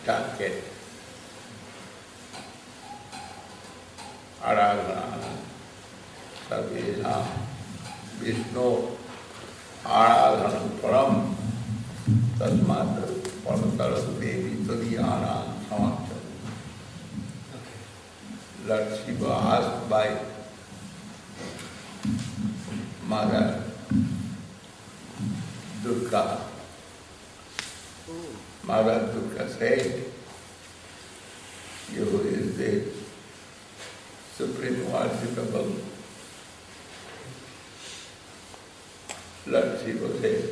target. Aradhana Sarvena Vishnu Aradhanam Param Tasmat Parataram Devi Tadhyana Samatram. Lord Shiva asked by Mother Durga. Mother Durga said, "You is the supreme worshipable." Lord Shiva said,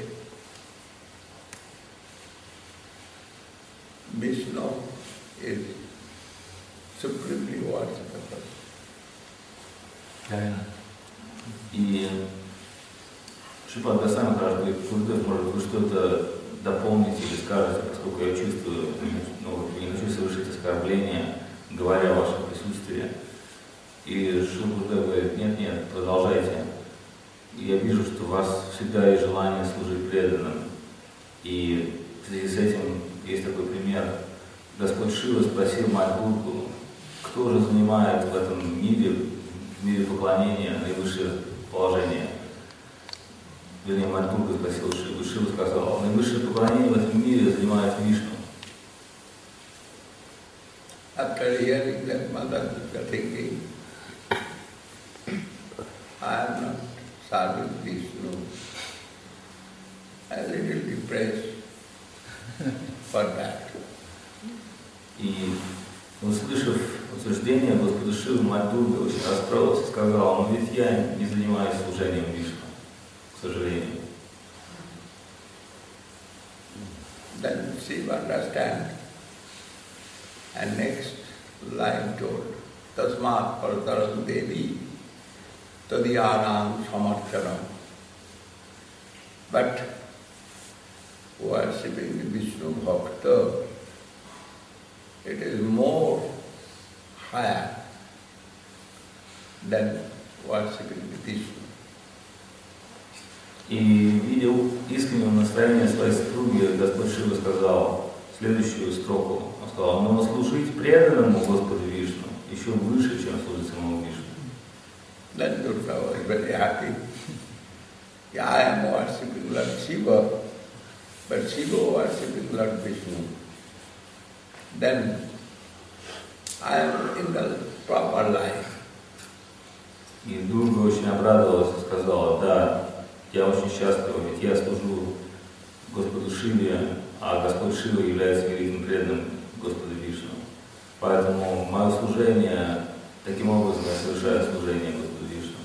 "Vishnu is supremely worshipable." И Шрипад Госвами спрашивает, Гурудев, может вы что-то дополните или скажете, поскольку я чувствую, не хочу совершить оскорбление, говоря о вашем присутствии. И Шрила Гурудев говорит, нет, продолжайте. И я вижу, что у вас всегда есть желание служить преданным. И в связи с этим есть такой пример. Господь Шива спросил Мать Дургу, кто же занимает в этом мире, в мире поклонения, наивысшее положение. Вернее, Мать Дурга спросил Шиву. Шива сказал, наивысшее поклонение в этом мире занимает Вишну. After hearing that Mother Durga thinking, I am not serving Vishnu. I am a little depressed for that. И услышав утверждение Господа Шивы, Мать Дурга очень расстроилась и сказала, но ведь я не занимаюсь служением Вишну, к сожалению. Then Shiva understand. And next line told, Tasmat Parataram Devi Tadhyanam Samarthanam. But worshipping the Vishnu Bhakta, it is more higher than worshipping the Vishnu. И видя искреннее настроение своей супруги, Господь Шива сказал следующую строку. Он сказал, но служить преданному Господу Вишну еще выше, чем служить самому Вишну. Then Durga was very happy. Yeah, I am worshipping Lord Shiva, but Shiva worshipping Lord Vishnu. Then I am in the proper life. И Дурга очень обрадовалась и сказала, да, я очень счастлива, ведь я служу Господу Шиве, а Господь Шива является великим преданным Господу Вишну. Поэтому мое служение, таким образом я совершаю служение Господу Вишну.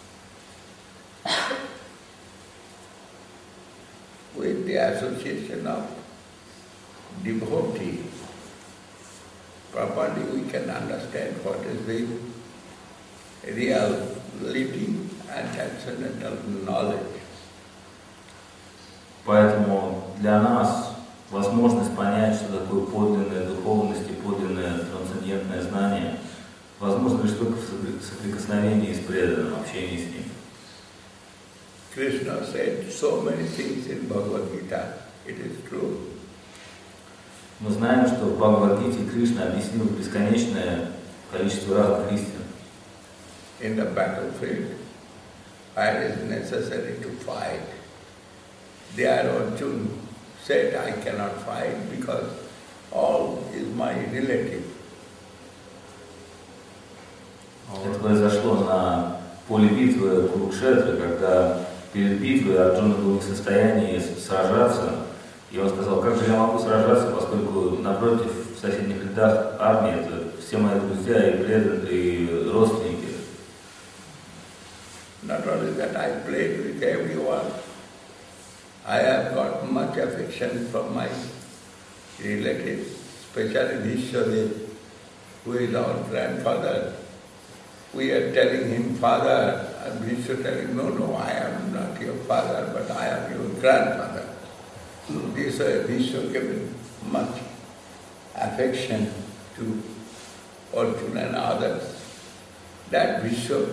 With the association of devotee, properly we can understand what is the reality and transcendental knowledge. Поэтому для нас возможность понять, что такое подлинная духовность и подлинное трансцендентное знание, возможно лишь только в соприкосновении с преданным, общении с ним. Krishna said so many things in Bhagavad Gita, it is true. Мы знаем, что в Бхагавад-гите Кришна объяснил бесконечное количество разных истин. In the battlefield, where it is necessary to fight, there Arjuna said, I cannot fight because all is my relative. Это произошло на поле битвы Курукшетры, когда перед битвой Арджуна был не в состоянии сражаться, и он сказал, как же я могу сражаться, поскольку напротив, в соседних рядах армии, это все мои друзья и преданные, и родственники. Not only that, I played with everyone. I have got much affection from my relatives, especially Vishwadev, who is our grandfather. We are telling him, Father, and Vishwa telling, no, I am not your father, but I am your grandfather. This Vishwa gave much affection to Arjuna and others. That Vishwa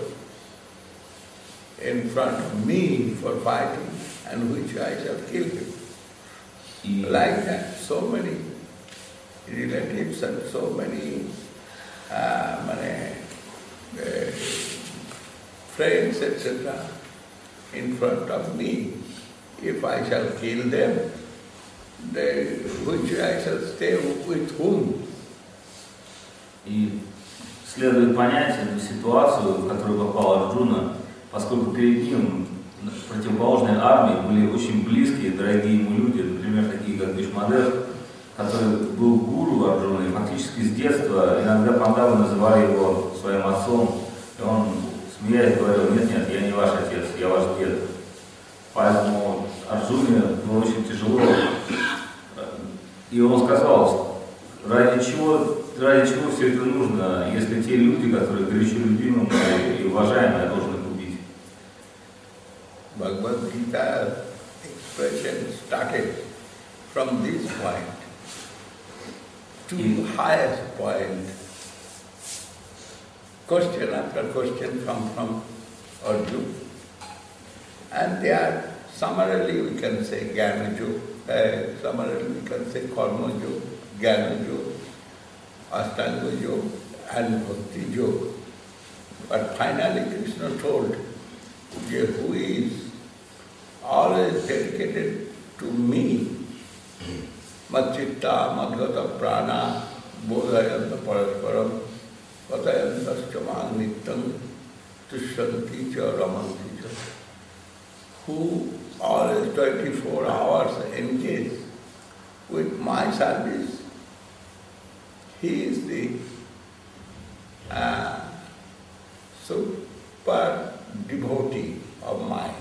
in front of me for fighting, and which I shall kill him. Like that, so many relatives and so many friends, etc., in front of me. If I shall kill them, which I shall stay with whom? И следует понять эту ситуацию, в которую попал Арджуна, поскольку перед ним в противоположной армии были очень близкие, дорогие ему люди, например, такие как Бишмадев, который был гуру Арджуны, и фактически с детства иногда пандавы называли его своим отцом, и он, смеясь, говорил: нет, я не ваш отец, я ваш дед. Поэтому Арджуне было очень тяжело. И он сказал, ради чего все это нужно, если те люди, которые горячо любимы и уважаемые, должны убить. Bhagavad Gita expression started from this point to the highest point. Question after question come from Arjuna. And they are, summarily we can say Jnana Yoga, summarily we can say Karma Yoga, Jnana Yoga, Ashtanga Yoga and Bhakti Yoga. But finally Krishna told, who is always dedicated to me, Madchitta, Madgata Prana, Bodhayanta Parasparam, Katayantastamang Nittam, Tushyanti Cha Ramanti Cha, who always 24 hours engaged with my service. He is the super devotee of mine.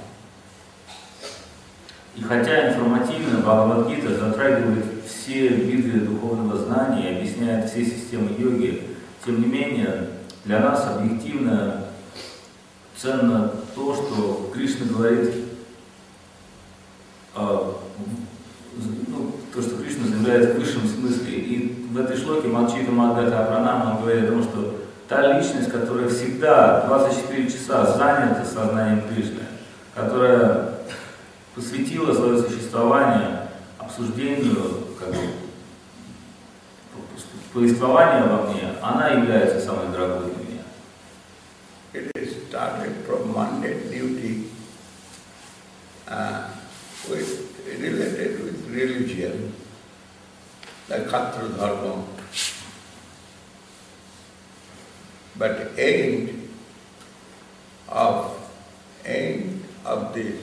И хотя информативно Бхагавад-гита затрагивает все виды духовного знания и объясняет все системы йоги, тем не менее для нас объективно ценно то, что Кришна говорит, то, что Кришна заявляет в высшем смысле. И в этой шлоке Мадчита Мадгата Пранама он говорит о том, что та личность, которая всегда 24 часа занята сознанием Кришны, которая посвятила свое существование обсуждению, повествованию обо мне, она является самой дорогой для меня. It is started from mundane duty related with religion, like Katra Dharma. But end of this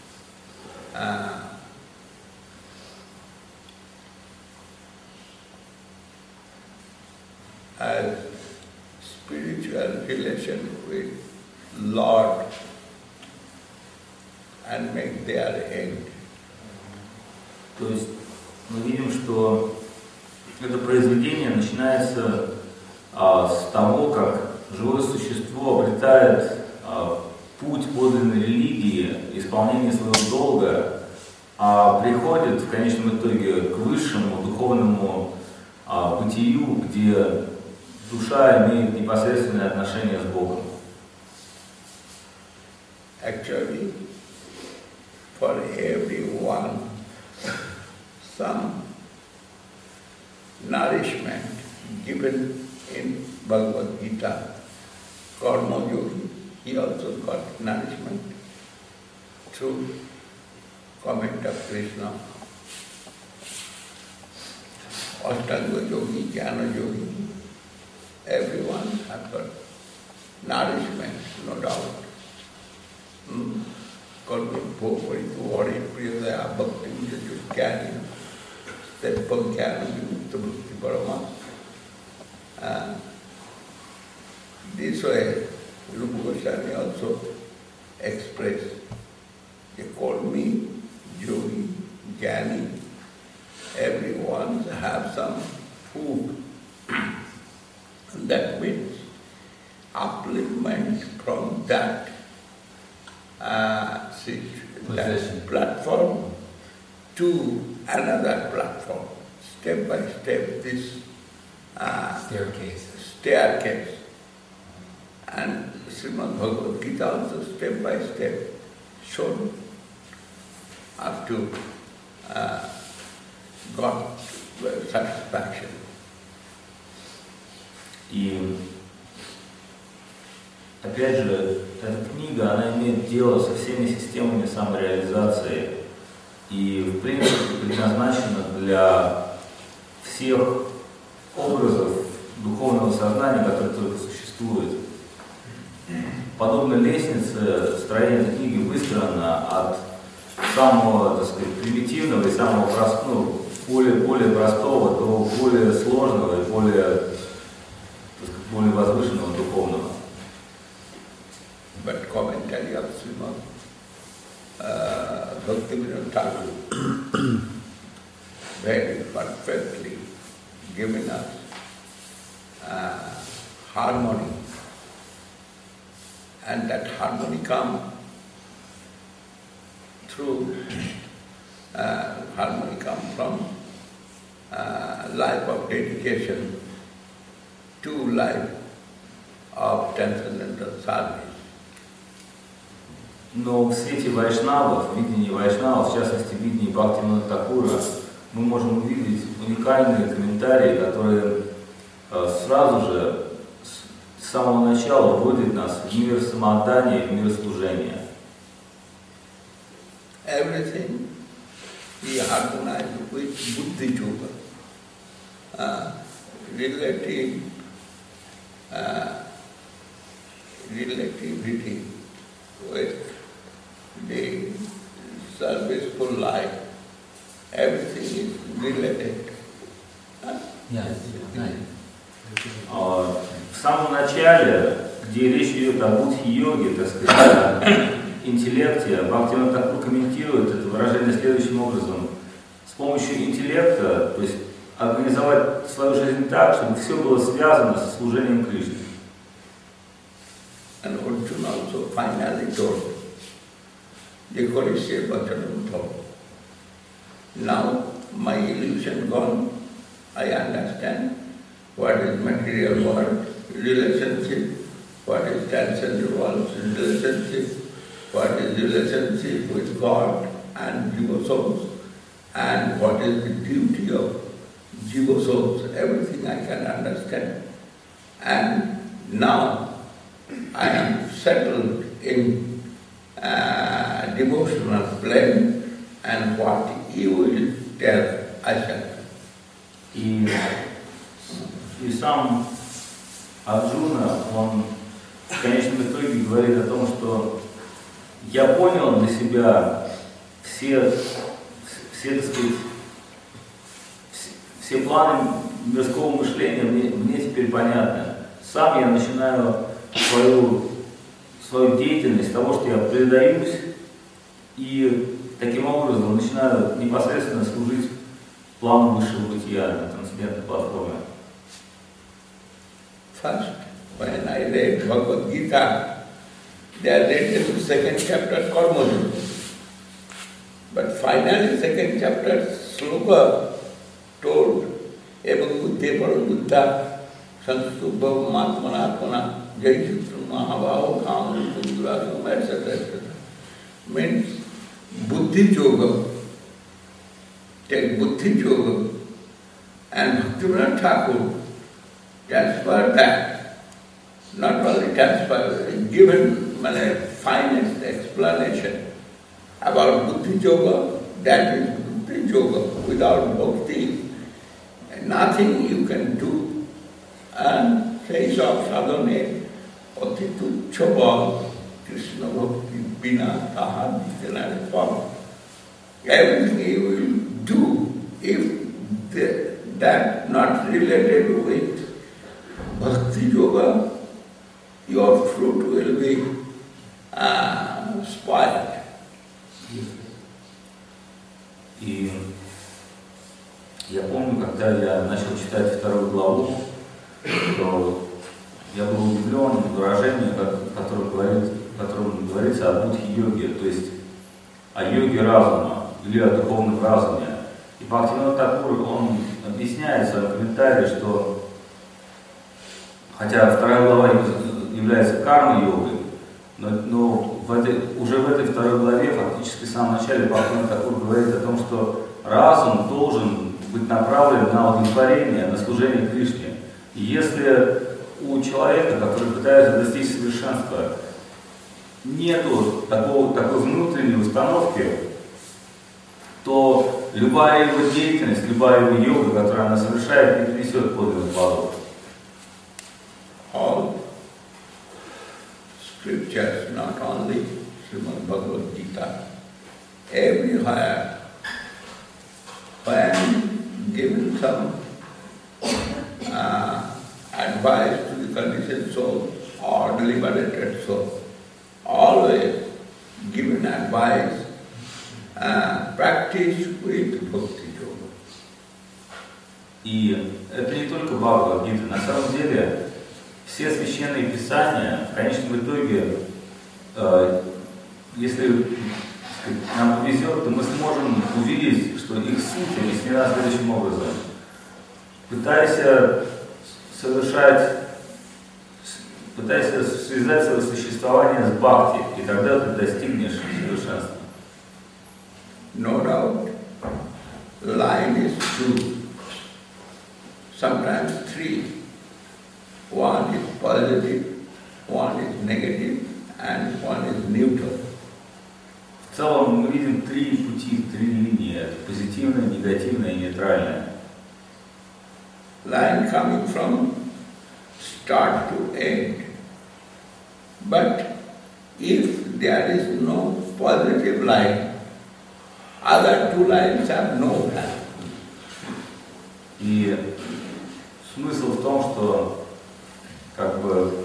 as spiritual relation with Lord and make their end. То есть мы видим, что это произведение начинается с того, как живое существо обретает путь подлинной религии, исполнение своего долга, а приходит в конечном итоге к высшему духовному бытию, где душа имеет непосредственное отношение с Богом. Actually, for everyone, some nourishment given in Bhagavad Gita. Karma Yogi, he also got nourishment through comment of Krishna. Ashtanga Yogi, Jnana Yogi, everyone has got nourishment, no doubt. Karma Bhopari Tuvari Priyadaya Bhakti Jnana Tetpam Jnana Yukta Bhakti Parama. This way, Rupa Goswami also expressed. They call me Yogi, Jnani. Everyone have some food. That means upliftment from that platform to another platform. Step by step, this staircase. And Srimad Bhagavad Gita also step by step shown up to God satisfaction. опять же, эта книга, она имеет дело со всеми системами самореализации и, в принципе, предназначена для всех образов духовного сознания, которые только существуют. Подобно лестнице, строение этой книги выстроено от самого, так сказать, примитивного и самого простого, более простого до более сложного и более возвышенного духовного. But commentary of Srimad Bhaktivinoda Thakur very perfectly given us harmony, and that harmony comes through from life of dedication to life of transcendental service. Но в свете вайшнавов, в видении вайшнавов, в частности в видении Бхактивинода Такура, мы можем увидеть уникальные комментарии, которые сразу же, с самого начала вводят нас в мир самоотдания, в мир служения. Everything he harmonized with Buddhi Yoga, relativity with the serviceful life. Everything is related. В самом начале, где речь идет о будхи-йоге, так сказать, о интеллекте, Бхактивинода Такур комментирует это выражение следующим образом. С помощью интеллекта, то есть организовать свою жизнь так, чтобы все было связано со служением Кришне. And Arjuna also finally told, Jekorishe Bhajanam told, now my illusion gone, I understand what is material world, relationship, what is transcendental world, relationship, what is relationship with God and Jiva souls, and what is the duty of Jiva souls, everything I can understand. And now I am settled in devotional plane, and what you will tell, I shall do. И сам Арджуна, он в конечном итоге говорит о том, что я понял для себя все, так сказать, все планы мирского мышления мне теперь понятны. Сам я начинаю свою деятельность с того, что я предаюсь и таким образом начинаю непосредственно служить плану высшего бытия на трансцендентной платформе. First, when I read Bhagavad Gita, they are read in the second chapter Karma Yoga. But finally, second chapter sloka told, Evam buddhe param buddha, sanstubha matmanatmana, jaisutru mahabhava kama sundurasam, etc. Means buddhi yoga, take buddhi yoga, and Bhaktivinoda Thakur transfer that, not only transfer, given finest explanation about Buddhi Yoga, that is Buddhi Yoga. Without bhakti, nothing you can do. And says of sadhane, ati tuchha bhava, Krishna bhakti bina taha dikhanare pava. Everything you will do, if that not related with Bhakti Yoga, your fruit will be spoiled. И я помню, когда я начал читать вторую главу, то я был удивлен выражением, которым говорится о будхи-йоге, то есть о йоге разума или о духовном разуме. И Бхактивинода Такур, он объясняет в своем комментарии, что хотя вторая глава является карма-йогой, но уже в этой второй главе, фактически в самом начале, Бхактивинода Такур говорит о том, что разум должен быть направлен на удовлетворение, на служение Кришне. И если у человека, который пытается достичь совершенства, нету такой внутренней установки, то любая его деятельность, любая его йога, которую она совершает, не принесет подлинных плодов. All scriptures, not only Srimad Bhagavad Gita, everywhere, when given some advice to the conditioned soul or the liberated soul, always given advice, practice with Bhakti Yoga. И это не только Бхагавад-гита. На самом деле, все священные писания, в конечном итоге, если нам повезет, то мы сможем увидеть, что их суть объяснена следующим образом. Пытайся связать свое существование с бхакти, и тогда ты достигнешь совершенства. No doubt, line is two, sometimes three. One is positive, one is negative, and one is neutral. В целом мы видим три пути, три линии: позитивная, негативная и нейтральная. Line coming from start to end. But if there is no positive line, other two lines have no value. И смысл в том, что как бы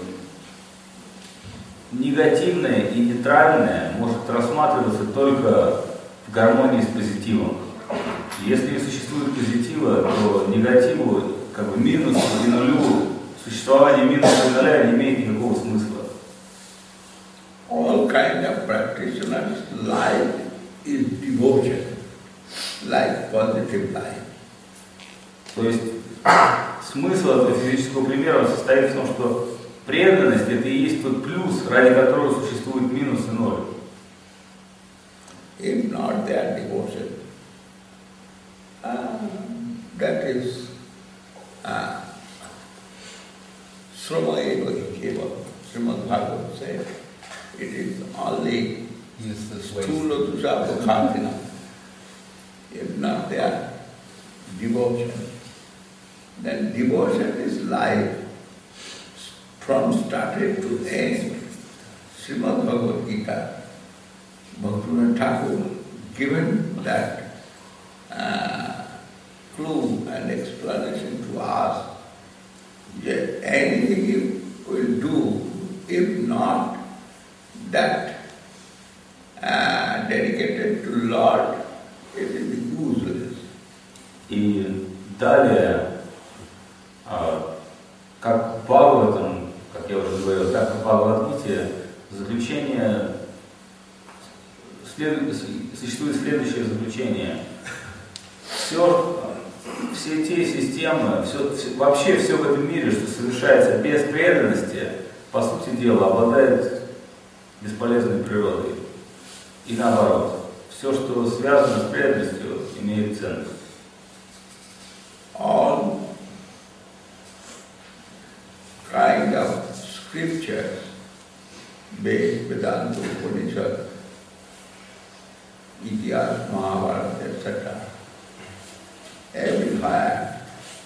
негативное и нейтральное может рассматриваться только в гармонии с позитивом. Если не существует позитива, то негативу, как бы минусу и нулю, существование минуса и нуля не имеет никакого смысла. All kind of practitioners' life is devotion, like positive life. То есть смысл этого физического примера состоит в том, что преданность — это и есть тот плюс, ради которого существует минус и ноль. If not their devotion, that is Srama eva keva. Srimad Bhagavad said, it is only Stula Dusha Bhaktina. If not their devotion, then devotion is life from started to end. Srimad Bhagavad Gita, Bhaktivinoda Thakur given that clue and explanation to us that anything you will do, if not that dedicated to Lord, it is useless. И далее, как в Бхагаватам, как я уже говорил, так и в Бхагавад-гите, заключение, существует следующее заключение. Все те системы, вообще все в этом мире, что совершается без преданности, по сути дела, обладает бесполезной природой. И наоборот, все, что связано с преданностью, имеет ценность. All kind of scriptures, Ved, Vedanta, Upanishad, Itihas, Mahabharata, etc. Everywhere,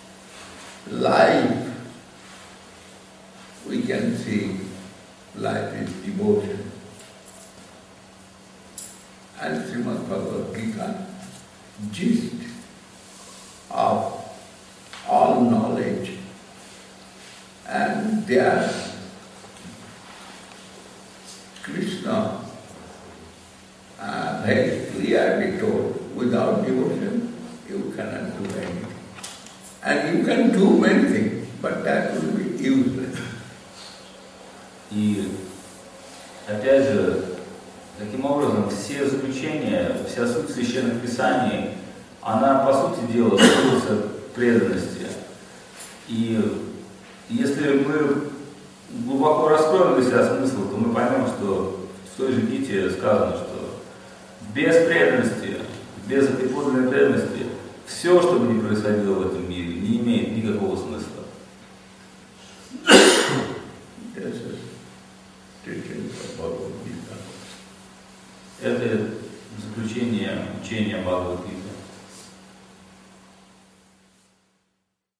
life, we can see life is devotion. And Srimad Bhagavad Gita, gist of all knowledge, and there Krishna very clearly told, without devotion you cannot do anything. And you can do many things, but that will be useless. И опять же, таким образом, все заключения, вся суть священных писаний, она, по сути дела, строится от преданности. И если мы глубоко раскроем для себя смысл, то мы поймем, что в той же Гите сказано, что без преданности, без этой подлинной преданности, все, что бы ни происходило в этом мире, не имеет никакого смысла. teachings of Bhagavad Gita. Это заключение учения Бхагавад-гиты.